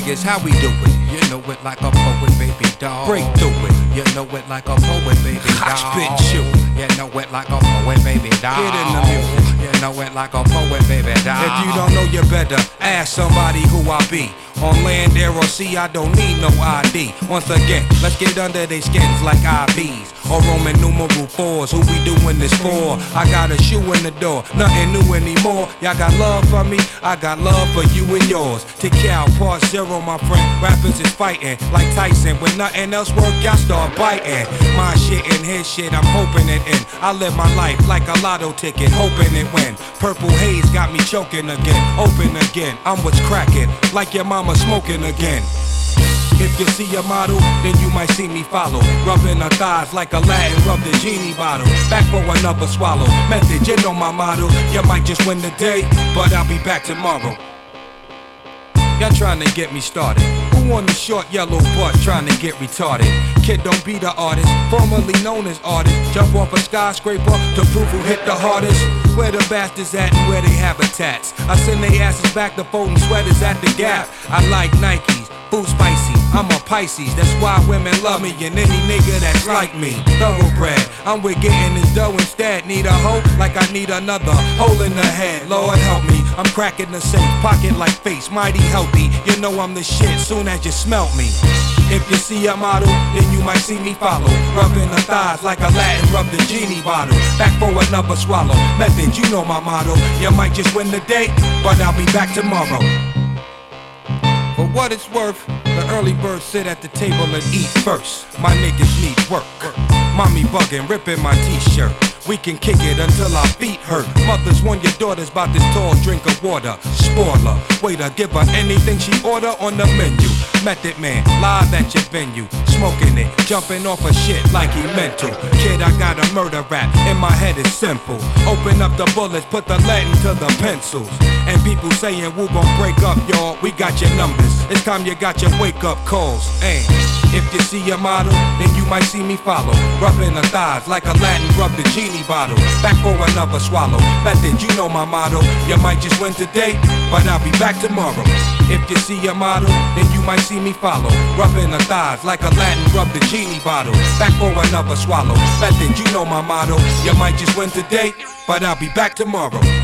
niggas, how we do it? You know it like a poet, baby dog. Break through it. You know it like a poet, baby dog. Spit you. You know it like a poet, baby dog. Get in the music. You know it like a poet, baby dog. If you don't know, you better ask somebody who I be. On land, air, or sea, I don't need no ID. Once again, let's get under their skins like IVs or Roman numeral 4s. Who we doing this for? I got a shoe in the door, nothing new anymore. Y'all got love for me, I got love for you and yours. Take out part 0, my friend. Rappers is fighting like Tyson. When nothing else work, y'all start biting. My shit and his shit, I'm hoping it in. I live my life like a lotto ticket, hoping it win. Purple haze got me choking again, open again. I'm what's cracking, like your mama smoking again. If you see a model, then you might see me follow. Rubbing her thighs like a Latin rub the genie bottle. Back for another swallow. Method, you know my motto. You might just win the day, but I'll be back tomorrow. Y'all trying to get me started. Who on the short yellow butt trying to get retarded? Kid don't be the artist, formerly known as artist. Jump off a skyscraper to prove who hit the hardest. Where the bastards at and where they habitats. I send they asses back to folding sweaters at the Gap. I like Nikes, food spicy, I'm a Pisces. That's why women love me and any nigga that's like me. Thoroughbred, I'm with getting this dough instead. Need a hoe like I need another hole in the head. Lord help me, I'm cracking the safe, pocket like face, mighty healthy. You know I'm the shit soon as you smelt me. If you see a model, then you might see me follow. Rubbing her thighs like a Latin rub the genie bottle. Back for another swallow. Method, you know my motto. You might just win the day, but I'll be back tomorrow. For what it's worth, the early birds sit at the table and eat first. My niggas need work. Mommy bugging, ripping my t-shirt. We can kick it until our feet hurt. Mothers warn your daughters about this tall drink of water. Spoiler, waiter, give her anything she order on the menu. Method man, live at your venue. Smoking it, jumping off of shit like he mental. Kid, I got a murder rap, in my head is simple. Open up the bullets, put the lead into the pencils. And people saying, we gon' break up, y'all, we got your numbers. It's time you got your wake up calls, ayy. If you see a model, then you might see me follow. Rubbing her thighs like a Latin rub the genie bottle. Back for another swallow. Method, you know my motto. You might just win today, but I'll be back tomorrow. If you see a model, then you might see me follow. Rubbing her thighs like a Latin rub the genie bottle. Back for another swallow. Method, you know my motto. You might just win today, but I'll be back tomorrow.